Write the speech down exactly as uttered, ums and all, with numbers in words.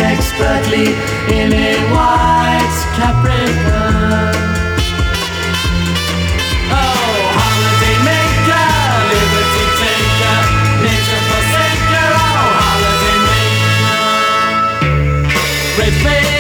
expertly in a white Capricorn. Oh, holiday maker, liberty taker, nature forsaker, oh, holiday maker. Red face.